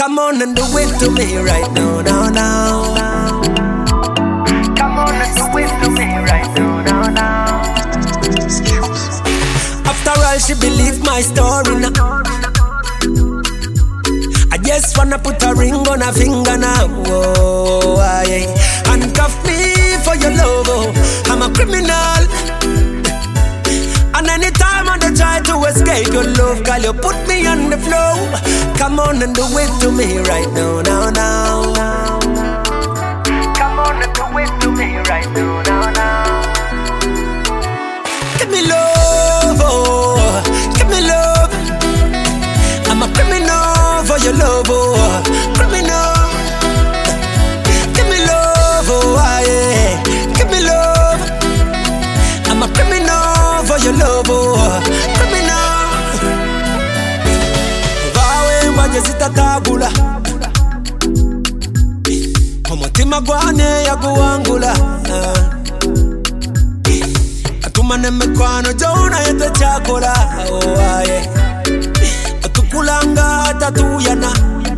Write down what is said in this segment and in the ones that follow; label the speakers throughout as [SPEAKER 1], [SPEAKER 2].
[SPEAKER 1] Come on and do it to me right now, now, now.
[SPEAKER 2] Come on and do it to me right now, now, now.
[SPEAKER 1] After all, she believed my story now. I just wanna put a ring on her finger now. Oh, aye. Handcuff me for your love. Oh. I'm a criminal. And anytime I try to escape your love, girl, you put me on the floor. Come on and do it to me right now, now, now.
[SPEAKER 2] Come on and do it to me right now, now, now.
[SPEAKER 1] Give me love, oh, give me love. I'm a criminal for your love, oh, criminal. Give me love, oh, yeah. Give me love. I'm a criminal for your love, oh, criminal. Vawe wajezita tabula. Omutima gwane yaguwangula. Atumane mekwano jona yete chakola. Oh, yeah. Atukulanga tatuyana.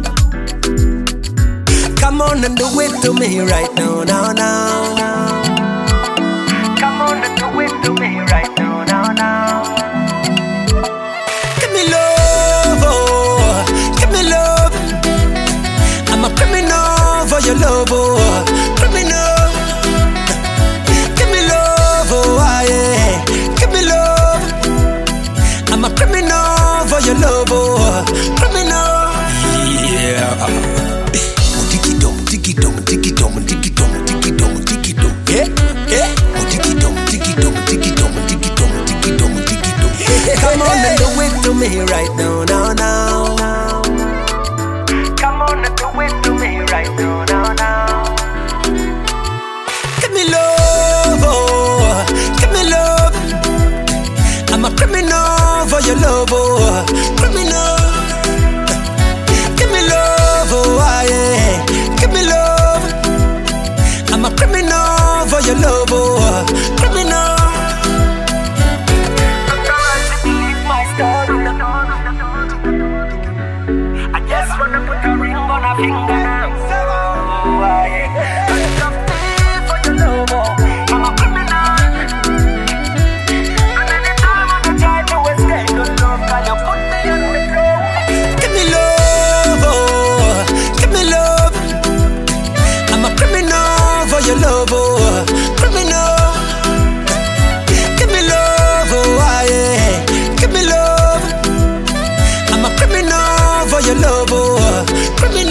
[SPEAKER 1] Come on and do it to me right now, now, now.
[SPEAKER 2] Come on and do it to me right now, now, now.
[SPEAKER 1] Give me love, oh, give me love. I'm a criminal for your love, oh, criminal. Give me love, oh, yeah. Give me love. I'm a criminal for your love, oh, criminal. Yeah. Tiki dom, tiki dom, tiki dom, tiki dom, tiki dom, tiki dom. Yeah, yeah. Tiki dom, tiki dom, tiki dom, tiki dom, tiki dom, tiki dom. Come on and do it to me right now, now, now.
[SPEAKER 2] Come on and do it to me right now, now, now.
[SPEAKER 1] Give me love, oh, give me love. I'm a criminal for your love, oh, criminal. Give me love, oh, yeah. Give me love. I'm a criminal for your love, oh, criminal.
[SPEAKER 2] I just wanna put a ring on her finger now. Oh, yeah. Handcuff me for your love, oh. I'm a criminal. And anytime I try to escape your love, girl, you put me on the floor.
[SPEAKER 1] Give me love, oh, give me love. I'm a criminal for your love, oh, criminal. Give me love, oh, yeah. Give me love. I'm a criminal for your love, oh, criminal.